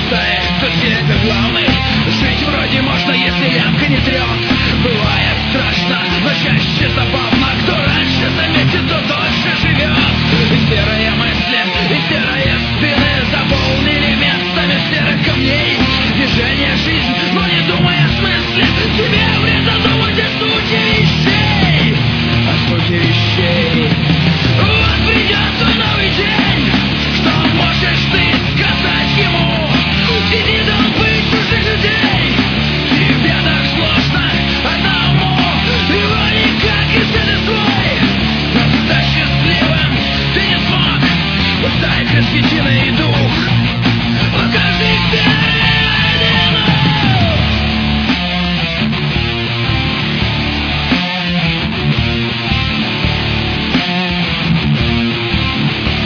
стае туфельных главных. Жить вроде можно, если лямка не трет. Бывает страшно, но чаще забавно. Кто раньше заметит, тот дольше живет. И серые мысли, и серые спины заполнили местами серых камней. Движение жизнь, но не думай о смысле. Тебе вредно думать о сути вещей. О сути вещей. Вот придет твой новый день. Что можешь ты сказать ему? Сиди толпы чужих людей. Тебе так сложно одному. Его никак и ты свой. Но стать счастливым ты не смог. Пустай косметиной дух. Покажи середину.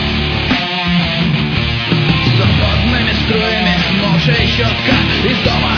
Свободными струями, молча и четко из дома